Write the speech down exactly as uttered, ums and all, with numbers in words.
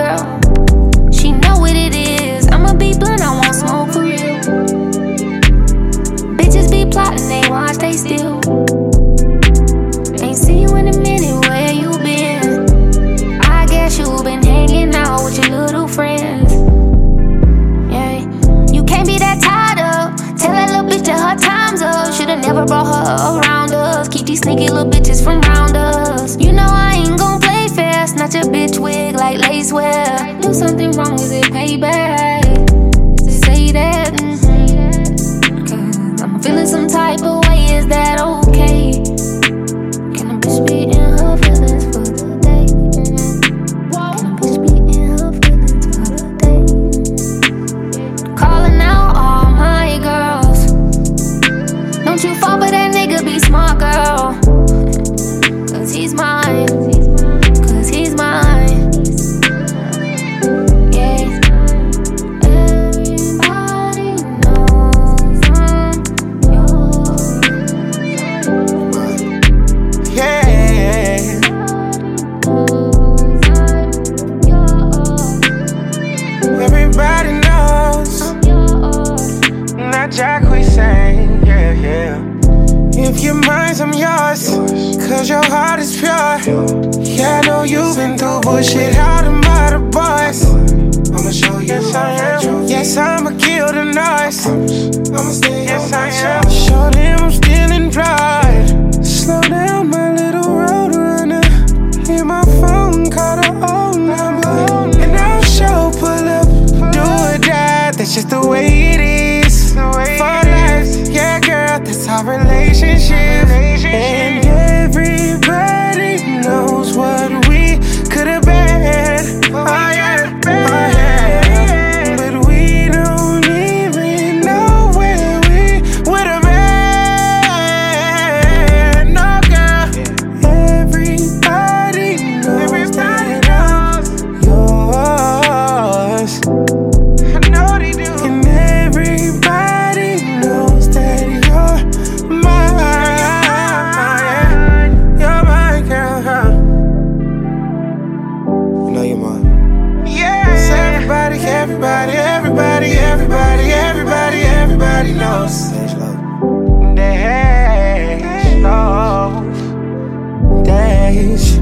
girl. She know what it is. I'ma be blunt, I won't smoke for real. Bitches be plotting, they watch, they still. Ain't seen you in a minute, where you been? I guess you been hanging out with your little friends. Yeah, you can't be that tied up. Tell that little bitch that her time's up. Should've never brought her around us. Keep these sneaky little bitches from round us. You know I ain't gon' play fair. Snatch a bitch wig like lace wear. Do something wrong, is it payback? To say that, mm-hmm. Cause I'm feeling some type of way, is that okay? Can a bitch be in her feelings for the day? Mm-hmm. Can a bitch be in her feelings for the day? Calling out all my girls. Don't you fall for that nigga, be smart, girl. Cause he's mine. Cause he's mine. Yeah. Everybody knows I'm yours. Yeah. Everybody knows I'm yours. not Jack we sang, yeah, yeah. If you're mine, I'm yours. Cause your heart is pure. Yeah, I know you've been through bullshit. How them other boys? I'ma show you. Yes, I am. Yes, I'ma kill the noise. I'ma stay. Yes, I am. Show them I'm still employed. Slow down, my little road runner. Hear my phone, call the old number. And I'll show, pull up, do or die. That's just the way it is. For life, yeah, girl, that's our relationship. And everybody knows what we could have been. Oh yeah, oh yeah. But we don't even know where we would have been. No, girl. Everybody knows that I'm yours. I know they do. And everybody knows that you're mine. You're my girl. You know you're mine. Yeah. So everybody, everybody, everybody, everybody, everybody, everybody knows. They know. They